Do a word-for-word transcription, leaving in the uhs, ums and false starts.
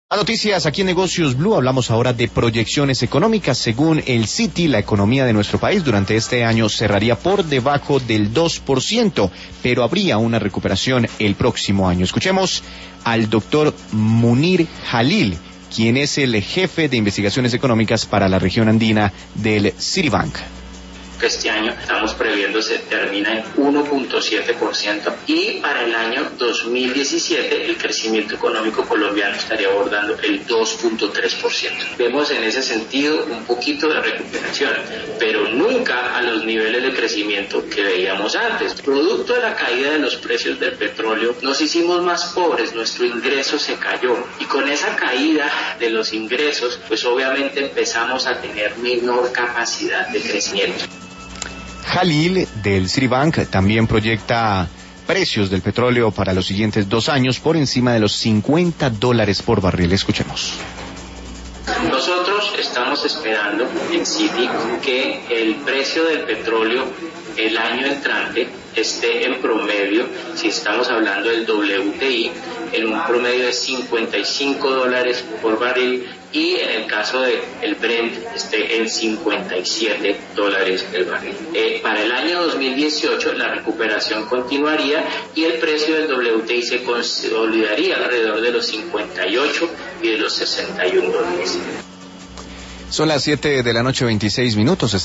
A noticias aquí en Negocios Blue, hablamos ahora de proyecciones económicas. Según el Citi, la economía de nuestro país durante este año cerraría por debajo del dos por ciento, pero habría una recuperación el próximo año. Escuchemos al doctor Munir Jalil, quien es el jefe de investigaciones económicas para la región andina del Citibank. Este año estamos previendo se termina en uno punto siete por ciento y para el año dos mil diecisiete el crecimiento económico colombiano estaría abordando el dos punto tres por ciento. Vemos en ese sentido un poquito de recuperación, pero nunca a los niveles de crecimiento que veíamos antes. Producto de la caída de los precios del petróleo, nos hicimos más pobres, nuestro ingreso se cayó y con esa caída de los ingresos, pues obviamente empezamos a tener menor capacidad de crecimiento. Jalil del Citibank también proyecta precios del petróleo para los siguientes dos años por encima de los cincuenta dólares por barril. Escuchemos. Nosotros estamos esperando en Citi que el precio del petróleo el año entrante esté en promedio, si estamos hablando del W T I, en un promedio de cincuenta y cinco dólares por barril y en el caso del Brent esté en cincuenta y siete dólares el barril. Eh, para el año dos mil dieciocho la recuperación continuaría y el precio del W T I se consolidaría alrededor de los cincuenta y ocho y de los sesenta y uno dólares. Son las siete de la noche, veintiséis minutos.